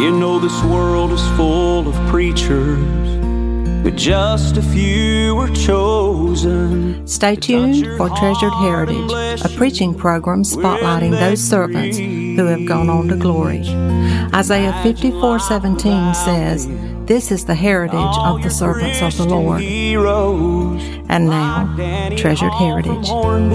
You know this world is full of preachers, but just a few were chosen. Stay tuned for Treasured Heritage, a preaching program spotlighting those servants who have gone on to glory. Isaiah 54:17 says, "This is the heritage of the servants of the Lord." And now, Treasured Heritage.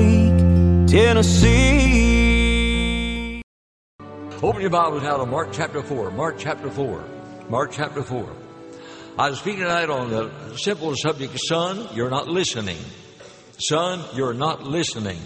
Tennessee. Open your Bibles now to Mark chapter 4. Mark chapter 4. Mark chapter 4. I was speaking tonight on the simple subject, son, you're not listening. Son, you're not listening.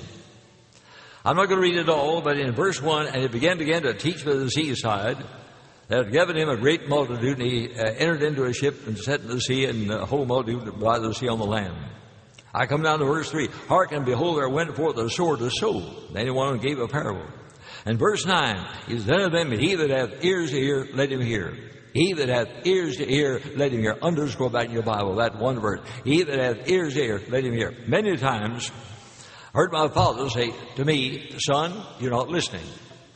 I'm not going to read it all, but in verse 1, and he began to teach by the seaside, that had given him a great multitude, and he entered into a ship and sat in the sea, and the whole multitude by the sea on the land. I come down to verse 3. Hearken, behold, there went forth a sword to sow. Then one gave a parable. And verse 9, he said unto them, he that hath ears to hear, let him hear. He that hath ears to hear, let him hear. Underscore back in your Bible, that one verse. He that hath ears to hear, let him hear. Many times, I heard my father say to me, son, you're not listening.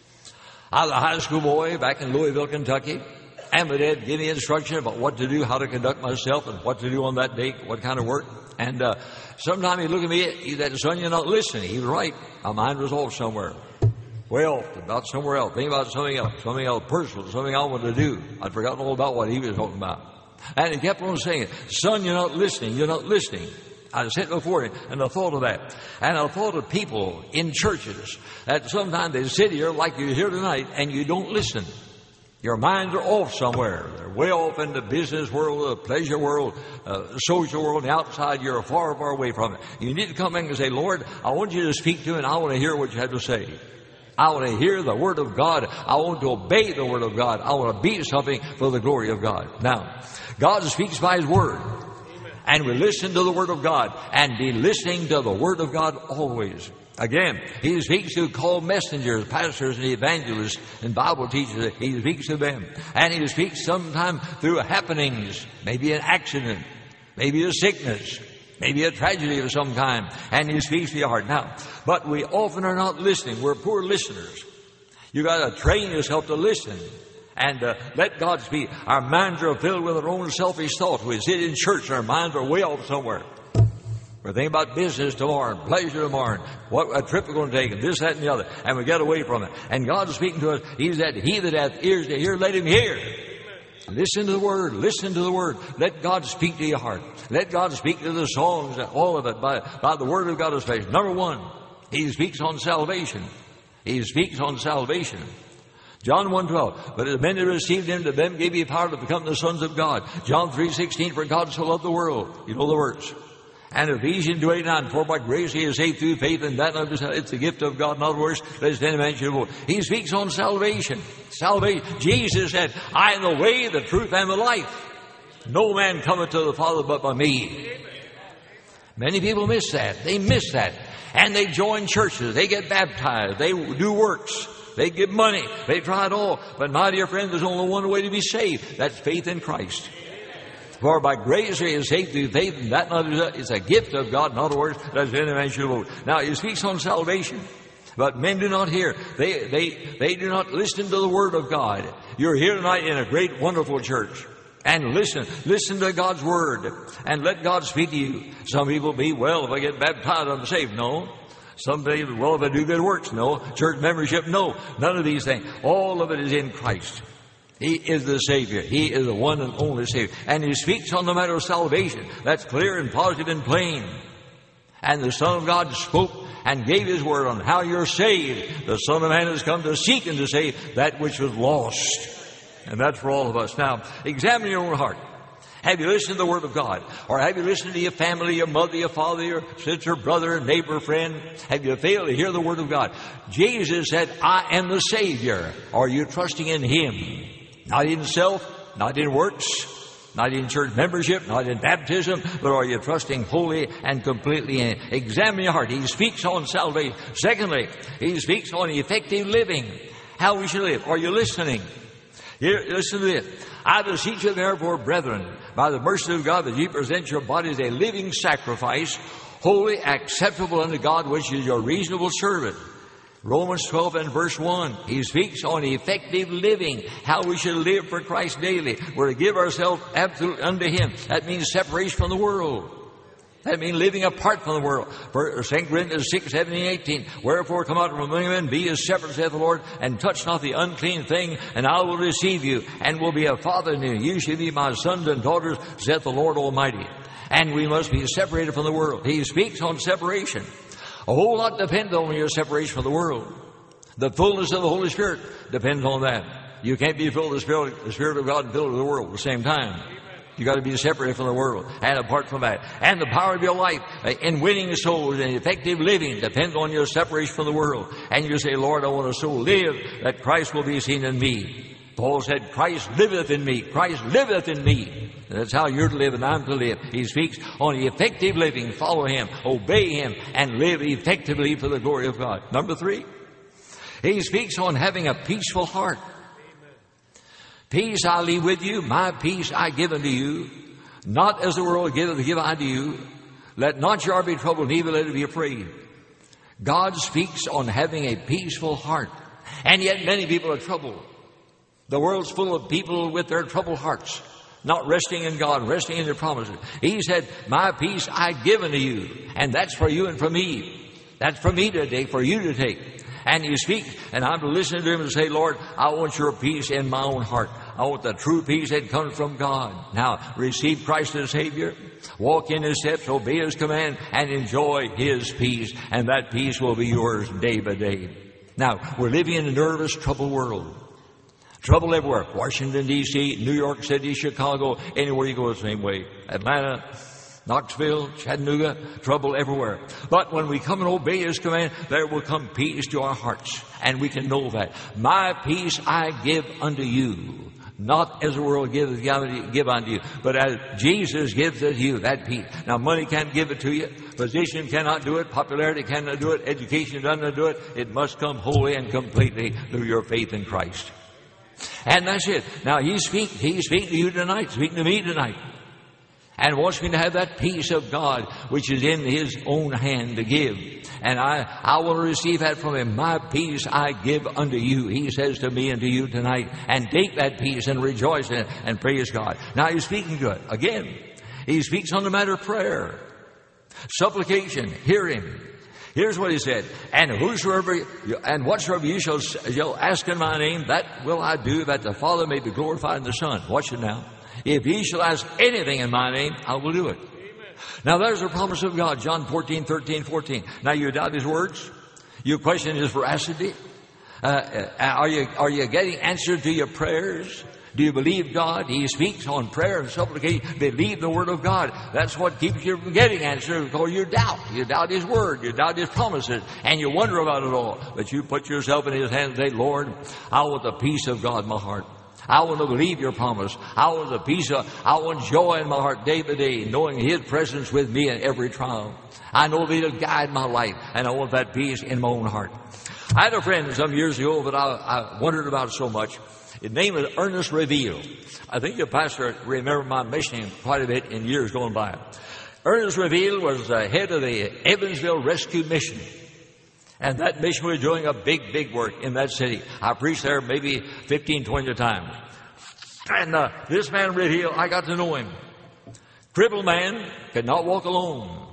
I was a high school boy back in Louisville, Kentucky, and my dad gave me instruction about what to do, how to conduct myself, and what to do on that day, what kind of work. And sometime he'd look at me, he said, son, you're not listening. He was right. My mind was off somewhere. Way off, about somewhere else. Think about something else personal, something I wanted to do. I'd forgotten all about what he was talking about. And he kept on saying, son, you're not listening, you're not listening. I sat before him, and I thought of that. And I thought of people in churches that sometimes they sit here like you're here tonight, and you don't listen. Your minds are off somewhere. They're way off in the business world, the pleasure world, the social world, and outside you're far, far away from it. You need to come in and say, Lord, I want you to speak to me, and I want to hear what you have to say. I want to hear the Word of God. I want to obey the Word of God. I want to be something for the glory of God. Now, God speaks by His Word. And we listen to the Word of God. And be listening to the Word of God always. Again, He speaks to called messengers, pastors and evangelists and Bible teachers. He speaks to them. And He speaks sometimes through happenings. Maybe an accident. Maybe a sickness. Maybe a tragedy of some kind. And He speaks to your heart. Now, but we often are not listening. We're poor listeners. You got to train yourself to listen. And let God speak. Our minds are filled with our own selfish thoughts. We sit in church and our minds are way off somewhere. We're thinking about business tomorrow and pleasure tomorrow and what a trip we're going to take and this, that, and the other. And we get away from it. And God is speaking to us. He said, he that hath ears to hear, let him hear. Listen to the Word. Listen to the Word. Let God speak to your heart. Let God speak to the songs, all of it, by the Word of God especially. Number one, He speaks on salvation. He speaks on salvation. John 1:12, but as many received Him, to them gave He power to become the sons of God. John 3:16, for God so loved the world. You know the words. And Ephesians 2:8-9, for by grace He is saved through faith, and that it's the gift of God, not works, lest any man should boast. He speaks on salvation. Salvation. Jesus said, I am the way, the truth, and the life. No man cometh to the Father but by me. Many people miss that. They miss that. And they join churches. They get baptized. They do works. They give money. They try it all. But my dear friend, there's only one way to be saved. That's faith in Christ. For by grace He is saved through faith, and that is a gift of God, not works, as any man should boast. Now, He speaks on salvation, but men do not hear. They do not listen to the Word of God. You're here tonight in a great, wonderful church. And listen to God's Word, and let God speak to you. Some people be, well, if I get baptized, I'm saved. No. Some people, well, if I do good works. No. Church membership. No. None of these things. All of it is in Christ. He is the Savior. He is the one and only Savior. And He speaks on the matter of salvation. That's clear and positive and plain. And the Son of God spoke and gave His word on how you're saved. The Son of Man has come to seek and to save that which was lost. And that's for all of us. Now, examine your own heart. Have you listened to the Word of God? Or have you listened to your family, your mother, your father, your sister, brother, neighbor, friend? Have you failed to hear the Word of God? Jesus said, I am the Savior. Are you trusting in Him? Not in self, not in works, not in church membership, not in baptism, but are you trusting wholly and completely in Him? Examine your heart. He speaks on salvation. Secondly, He speaks on effective living. How we should live. Are you listening? Here, listen to this. I beseech you therefore, brethren, by the mercy of God, that ye present your bodies a living sacrifice, wholly acceptable unto God, which is your reasonable service. Romans 12 and verse 1, he speaks on effective living, how we should live for Christ daily. We're to give ourselves absolutely unto Him. That means separation from the world. That means living apart from the world. 2 Corinthians 6, 17, 18. Wherefore come out from among men, be as separate, saith the Lord, and touch not the unclean thing, and I will receive you, and will be a father to you. You shall be my sons and daughters, saith the Lord Almighty. And we must be separated from the world. He speaks on separation. A whole lot depends on your separation from the world. The fullness of the Holy Spirit depends on that. You can't be filled with the Spirit of God and filled with the world at the same time. You got to be separated from the world and apart from that. And the power of your life in winning souls and effective living depends on your separation from the world. And you say, Lord, I want to so live that Christ will be seen in me. Paul said, Christ liveth in me. Christ liveth in me. That's how you're to live and I'm to live. He speaks on effective living. Follow Him, obey Him, and live effectively for the glory of God. Number 3, he speaks on having a peaceful heart. Peace I leave with you, my peace I give unto you. Not as the world giveth, give I unto you. Let not your heart be troubled, neither let it be afraid. God speaks on having a peaceful heart. And yet many people are troubled. The world's full of people with their troubled hearts, not resting in God, resting in their promises. He said, my peace I give unto you. And that's for you and for me. That's for me to take, for you to take. And you speak, and I'm to listen to Him and say, Lord, I want your peace in my own heart. I want the true peace that comes from God. Now, receive Christ as Savior, walk in His steps, obey His command, and enjoy His peace. And that peace will be yours day by day. Now, we're living in a nervous, troubled world. Trouble everywhere. Washington, D.C., New York City, Chicago, anywhere you go the same way. Atlanta, Knoxville, Chattanooga, trouble everywhere. But when we come and obey His command, there will come peace to our hearts. And we can know that. My peace I give unto you. Not as the world giveth, give unto you, but as Jesus gives it to you, that peace. Now, money can't give it to you. Position cannot do it. Popularity cannot do it. Education doesn't do it. It must come wholly and completely through your faith in Christ. And that's it. Now, He's speaking to you tonight, speaking to me tonight. And wants me to have that peace of God which is in His own hand to give. And I will receive that from Him. My peace I give unto you, He says to me and to you tonight. And take that peace and rejoice in it and praise God. Now He's speaking to it. Again, He speaks on the matter of prayer. Supplication, hear Him. Here's what He said. And whatsoever you shall ask in my name, that will I do, that the Father may be glorified in the Son. Watch it now. If ye shall ask anything in my name, I will do it. Amen. Now there's the promise of God, John 14, 13, 14. Now you doubt His words? You question His veracity? Are you getting answered to your prayers? Do you believe God? He speaks on prayer and supplication. Believe the Word of God. That's what keeps you from getting answered, because you doubt. You doubt His Word. You doubt His promises. And you wonder about it all. But you put yourself in His hands and say, Lord, I want the peace of God in my heart. I want to believe your promise. I want the peace I want joy in my heart day by day, knowing His presence with me in every trial. I know that He'll guide my life, and I want that peace in my own heart. I had a friend some years ago that I wondered about so much. His name was Ernest Reveal. I think the pastor remember my mentioning quite a bit in years going by. Ernest Reveal was the head of the Evansville Rescue Mission. And that mission was doing a big, big work in that city. I preached there maybe 15, 20 times. And this man, Reveal, I got to know him. Crippled man, could not walk alone.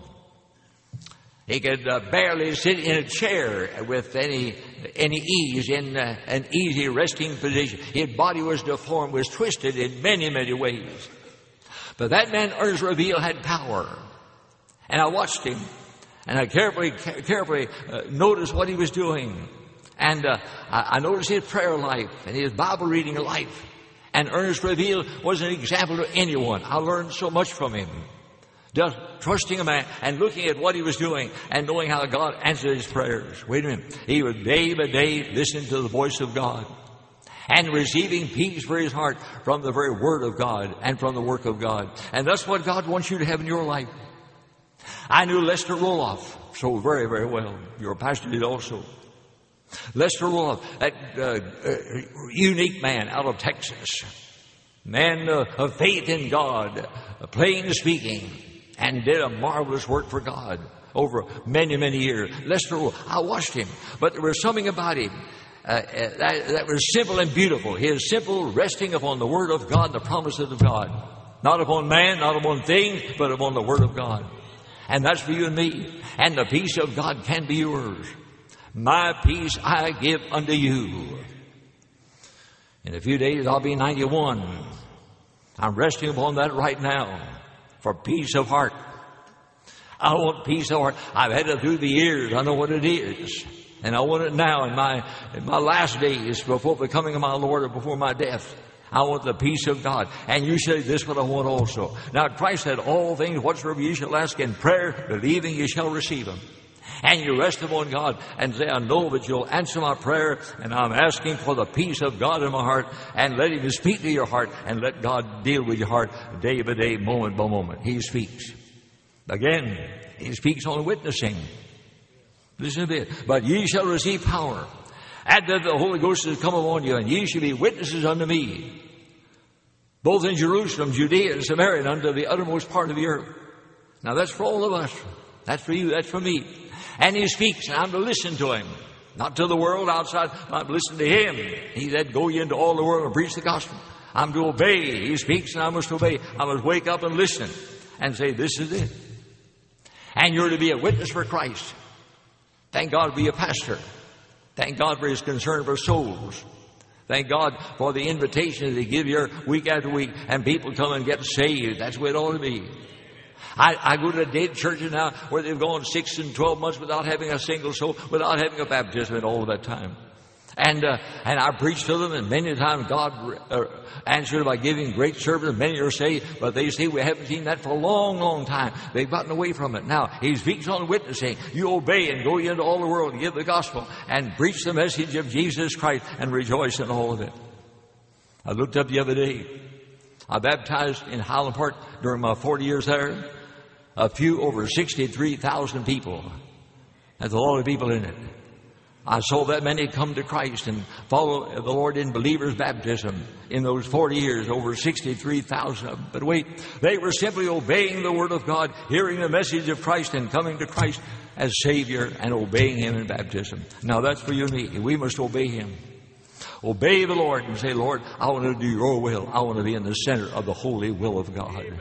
He could barely sit in a chair with any ease, in an easy resting position. His body was deformed, was twisted in many, many ways. But that man, Ernest Reveal, had power. And I watched him. And I carefully noticed what he was doing. And I noticed his prayer life and his Bible reading life. And Ernest Reveal was an example to anyone. I learned so much from him. Just trusting a man and looking at what he was doing and knowing how God answered his prayers. Wait a minute. He would day by day listen to the voice of God and receiving peace for his heart from the very Word of God and from the work of God. And that's what God wants you to have in your life. I knew Lester Roloff so very, very well. Your pastor did also. Lester Roloff, that unique man out of Texas. Man of faith in God, plain speaking, and did a marvelous work for God. over many, many years. Lester Rowell, I watched him, but there was something about him that was simple and beautiful. His simple resting upon the Word of God, the promises of God. Not upon man, not upon things, but upon the Word of God. And that's for you and me. And the peace of God can be yours. My peace I give unto you. In a few days I'll be 91. I'm resting upon that right now for peace of heart. I want peace of heart. I've had it through the years. I know what it is. And I want it now in my last days before the coming of my Lord or before my death. I want the peace of God. And you say, this is what I want also. Now Christ said, all things whatsoever you shall ask in prayer, believing you shall receive them. And you rest upon God and say, I know that you'll answer my prayer, and I'm asking for the peace of God in my heart, and let Him speak to your heart, and let God deal with your heart day by day, moment by moment. He speaks. Again, He speaks on witnessing. Listen to this. But ye shall receive power. After the Holy Ghost has come upon you, and ye shall be witnesses unto me, both in Jerusalem, Judea, and Samaria, and unto the uttermost part of the earth. Now that's for all of us. That's for you. That's for me. And He speaks, and I'm to listen to Him. Not to the world outside. I'm to listen to Him. He said, go ye into all the world and preach the gospel. I'm to obey. He speaks, and I must obey. I must wake up and listen and say, this is it. And you're to be a witness for Christ. Thank God to be a pastor. Thank God for His concern for souls. Thank God for the invitations He gives you week after week, and people come and get saved. That's the way it ought to be. I go to dead churches now where they've gone 6 and 12 months without having a single soul, without having a baptism in all of that time. And I preach to them, and many times God answered by giving great service, and many are saved, but they say we haven't seen that for a long, long time. They've gotten away from it. Now, He speaks on witnessing. You obey and go into all the world and give the gospel and preach the message of Jesus Christ and rejoice in all of it. I looked up the other day. I baptized in Highland Park during my 40 years there. A few over 63,000 people. That's a lot of people in it. I saw that many come to Christ and follow the Lord in believers' baptism in those 40 years, over 63,000 of them. But wait, they were simply obeying the Word of God, hearing the message of Christ and coming to Christ as Savior and obeying Him in baptism. Now that's for you and me. We must obey Him. Obey the Lord and say, Lord, I want to do your will. I want to be in the center of the holy will of God. Amen.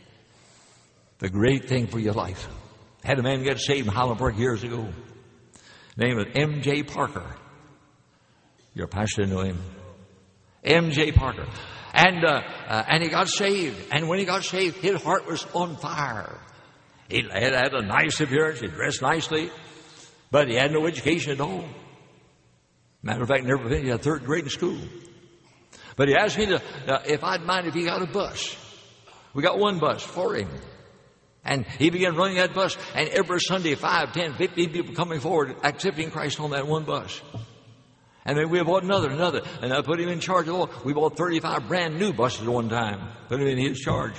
The great thing for your life. Had a man get saved in Highland Park years ago. Name of M.J. Parker. Your pastor knew him. M.J. Parker. And he got saved. And when he got saved, his heart was on fire. He had a nice appearance. He dressed nicely. But he had no education at all. Matter of fact, never finished a third grade in school. But he asked me if I'd mind if he got a bus. We got one bus for him. And he began running that bus, and every Sunday, 5, 10, 15 people coming forward, accepting Christ on that one bus. And then we bought another, and I put him in charge of all. We bought 35 brand new buses at one time, put him in his charge.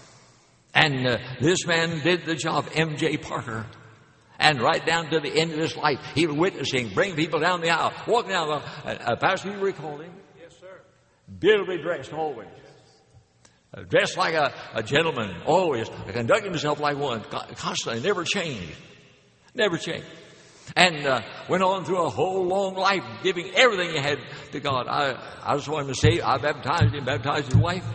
And this man did the job, M.J. Parker. And right down to the end of his life, he was witnessing, bringing people down the aisle, walking down the aisle. Pastor, you recall him? Yes, sir. Beautifully dressed always. Dressed like a gentleman, always. Conducting himself like one, constantly, never changed. Never changed. And went on through a whole long life, giving everything he had to God. I just wanted to say, I baptized him, baptized his wife.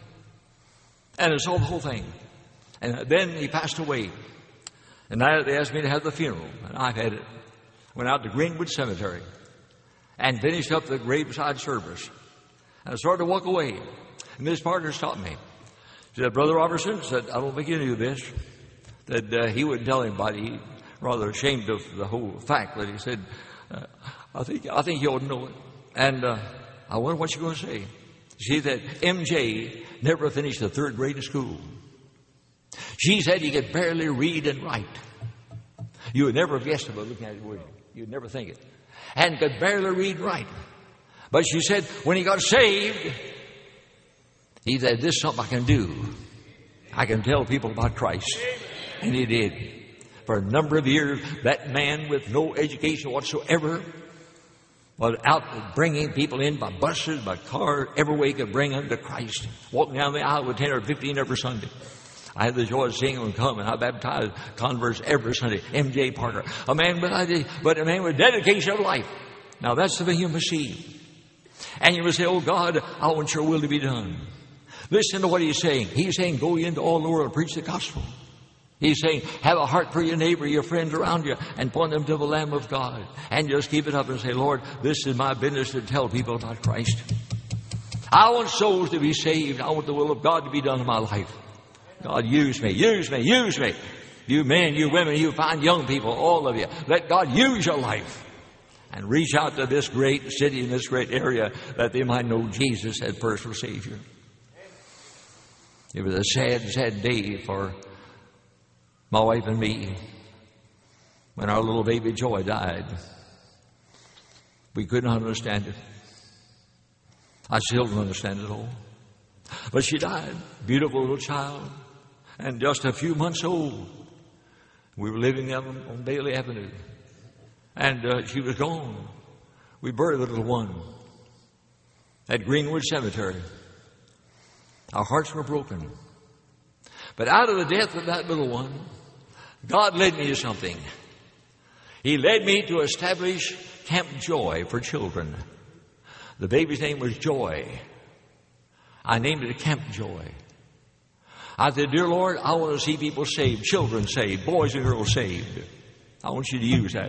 And I saw the whole thing. And then he passed away. And they asked me to have the funeral. And I've had it. Went out to Greenwood Cemetery. And finished up the graveside service. And I started to walk away. And this partner stopped me. He said, Brother Robertson, said, I don't think you knew this. That he wouldn't tell anybody. He rather ashamed of the whole fact. That he said, I think you ought to know it. And I wonder what you're going to say. She said, M.J. never finished the third grade in school. She said he could barely read and write. You would never have guessed it by looking at it, would you? You'd never think it. And could barely read and write. But she said, when he got saved, he said, this is something I can do. I can tell people about Christ. And he did. For a number of years, that man with no education whatsoever was out bringing people in by buses, by cars, every way he could bring them to Christ. Walking down the aisle with 10 or 15 every Sunday. I had the joy of seeing him come, and I baptized converts every Sunday. M.J. Parker, a man but a man with dedication of life. Now that's the thing you must see. And you must say, oh God, I want your will to be done. Listen to what he's saying. He's saying, go into all the world and preach the gospel. He's saying, have a heart for your neighbor, your friends around you, and point them to the Lamb of God. And just keep it up and say, Lord, this is my business to tell people about Christ. I want souls to be saved. I want the will of God to be done in my life. God, use me, use me, use me. You men, you women, you fine young people, all of you, let God use your life. And reach out to this great city in this great area that they might know Jesus as personal Savior. It was a sad, sad day for my wife and me when our little baby Joy died. We could not understand it. I still don't understand it all. But she died. Beautiful little child. And just a few months old. We were living on Bailey Avenue. And she was gone. We buried the little one at Greenwood Cemetery. Our hearts were broken. But out of the death of that little one, God led me to something. He led me to establish Camp Joy for children. The baby's name was Joy. I named it Camp Joy. I said, dear Lord, I want to see people saved, children saved, boys and girls saved. I want you to use that.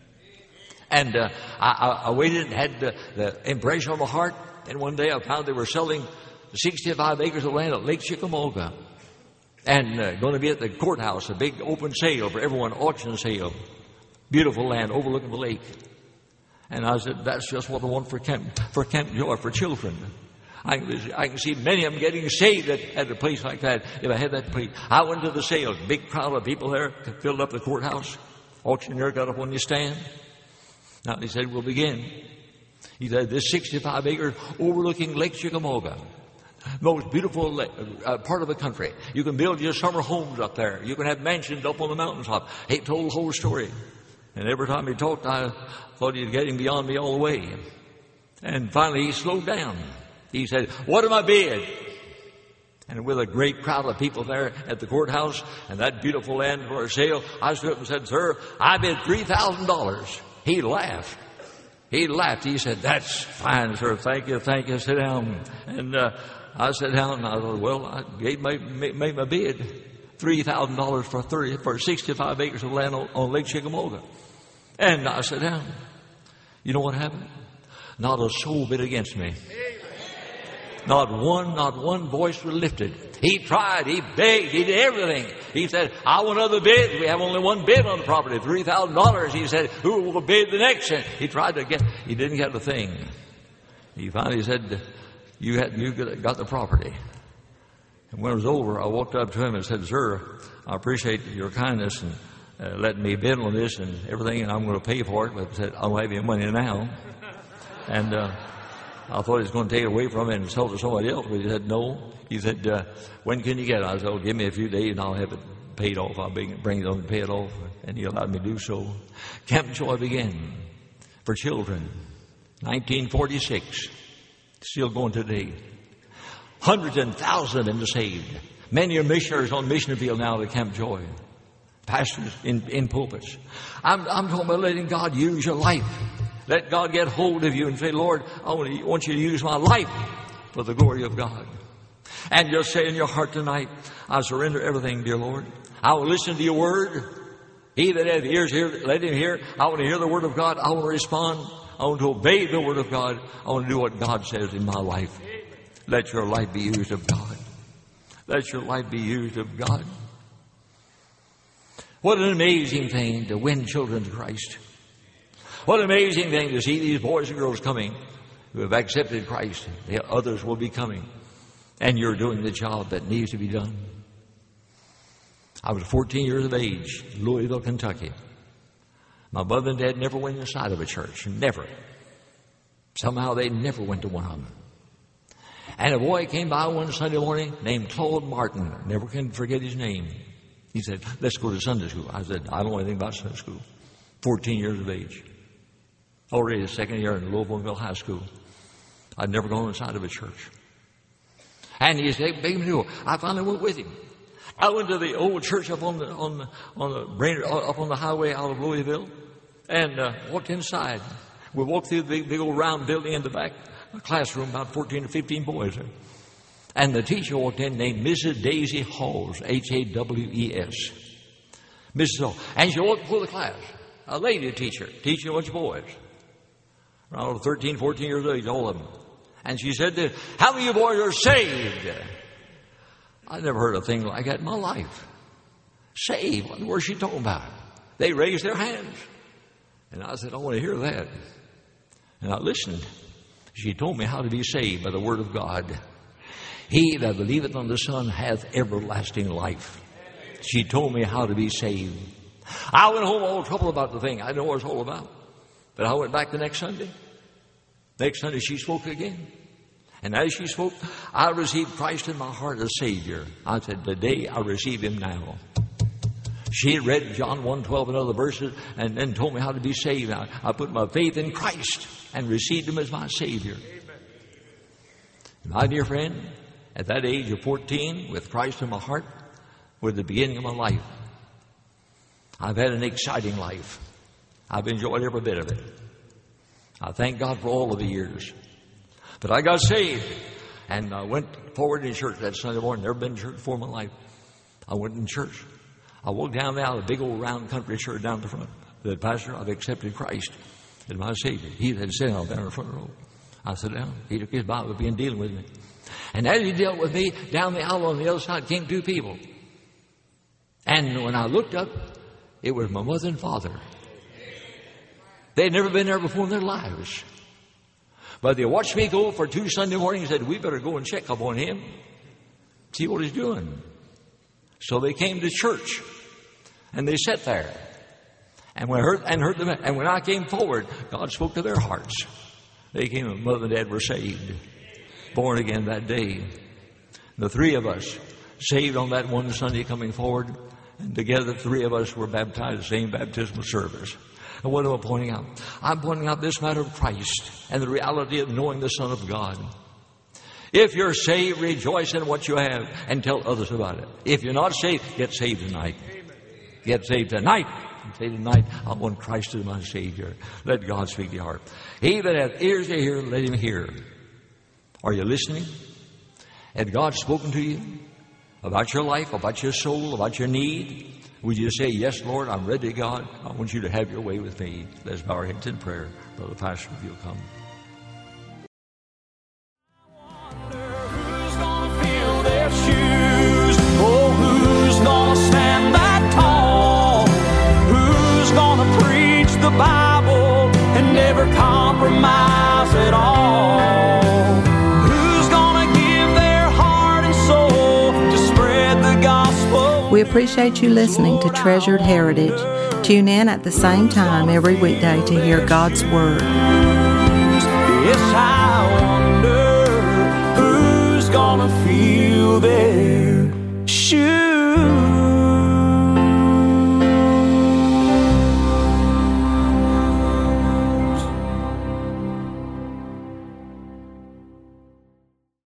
And I waited and had the impression on my heart. And one day I found they were selling 65 acres of land at Lake Chickamauga. And going to be at the courthouse, a big open sale for everyone, auction sale. Beautiful land overlooking the lake. And I said, that's just what I want for Camp Joy for children. I can see many of them getting saved at a place like that if I had that place. I went to the sale, big crowd of people there, filled up the courthouse. Auctioneer got up on the stand. Now he said, we'll begin. He said, this 65 acres overlooking Lake Chickamauga. Most beautiful part of the country. You can build your summer homes up there. You can have mansions up on the mountaintop. He told the whole story. And every time he talked, I thought he was getting beyond me all the way. And finally he slowed down. He said, what am I bid? And with a great crowd of people there at the courthouse and that beautiful land for sale, I stood up and said, sir, I bid $3,000. He laughed. He said, that's fine, sir. Thank you. Sit down. And I sat down and I thought, well, I made my bid. $3,000 for 65 acres of land on Lake Chickamauga. And I sat down. You know what happened? Not a soul bid against me. Not one voice was lifted. He tried, he begged, he did everything. He said, I want another bid. We have only one bid on the property, $3,000. He said, who will bid the next? And he tried to he didn't get the thing. He finally said, you got the property. And when it was over, I walked up to him and said, sir, I appreciate your kindness and letting me bid on this and everything, and I'm going to pay for it. But I said, I don't have any money now. And I thought he was going to take it away from me and sell it to somebody else, but he said, no. He said, when can you get it? I said, oh, give me a few days and I'll have it paid off. I'll bring it on and pay it off. And he allowed me to do so. Camp Joy began for children, 1946. Still going today. Hundreds and thousands of them are saved. Many are missionaries on mission field now at Camp Joy. Pastors in pulpits. I'm talking about letting God use your life. Let God get hold of you and say, Lord, I want you to use my life for the glory of God. And just say in your heart tonight, I surrender everything, dear Lord. I will listen to your word. He that hath ears, hear, let him hear. I want to hear the word of God. I want to respond. I want to obey the word of God. I want to do what God says in my life. Let your life be used of God. Let your life be used of God. What an amazing thing to win children to Christ. What an amazing thing to see these boys and girls coming who have accepted Christ. The others will be coming. And you're doing the job that needs to be done. I was 14 years of age, Louisville, Kentucky. My mother and dad never went inside of a church. Never. Somehow they never went to one of them. And a boy came by one Sunday morning named Claude Martin. Never can forget his name. He said, let's go to Sunday school. I said, I don't know anything about Sunday school. 14 years of age. Already the second year in Louisville High School. I'd never gone inside of a church. And he said, I finally went with him. I went to the old church up on the highway out of Louisville, and walked inside. We walked through the big old round building in the back, a classroom, about 14 or 15 boys there. And the teacher walked in named Mrs. Daisy Halls, Hawes. Mrs. Hall. And she walked before the class, a lady teacher, teaching a bunch of boys, around 13, 14 years old, all of them. And she said, how many of you boys are saved? I never heard a thing like that in my life. Saved? What was she talking about? They raised their hands. And I said, I want to hear that. And I listened. She told me how to be saved by the word of God. He that believeth on the Son hath everlasting life. She told me how to be saved. I went home all troubled about the thing. I didn't know what it was all about. But I went back the next Sunday. Next Sunday she spoke again. And as she spoke, I received Christ in my heart as Savior. I said, today I receive Him now. She had read John 1:12 and other verses and then told me how to be saved. I put my faith in Christ and received Him as my Savior. My dear friend, at that age of 14, with Christ in my heart, was the beginning of my life. I've had an exciting life. I've enjoyed every bit of it. I thank God for all of the years. But I got saved and I went forward in church that Sunday morning. Never been to church before in my life. I went in church. I walked down the aisle, a big old round country church down the front. The pastor, I've accepted Christ as my Savior. He had sat down in the front row. I sat down. He took his Bible, began dealing with me. And as he dealt with me, down the aisle on the other side came two people. And when I looked up, it was my mother and father. They'd never been there before in their lives. But they watched me go for 2 Sunday mornings and said, we better go and check up on him, see what he's doing. So they came to church and they sat there. And when I came forward, God spoke to their hearts. They came and Mother and Dad were saved, born again that day. The three of us saved on that one Sunday coming forward, and together the three of us were baptized the same baptismal service. And what am I pointing out? I'm pointing out this matter of Christ and the reality of knowing the Son of God. If you're saved, rejoice in what you have and tell others about it. If you're not saved, get saved tonight. Get saved tonight. Say tonight, I want Christ as my Savior. Let God speak to your heart. He that hath ears to hear, let him hear. Are you listening? Had God spoken to you about your life, about your soul, about your need? Would you say, yes, Lord, I'm ready, God. I want you to have your way with me. Let's bow our heads in prayer. Brother Pastor, if you'll come. Who's gonna fill their shoes? Oh, who's gonna stand that tall? Who's gonna preach the Bible and never compromise at all? Who's gonna give their heart and soul to spread the gospel? We appreciate you listening to Treasured Heritage. Tune in at the same time every weekday to hear God's Word.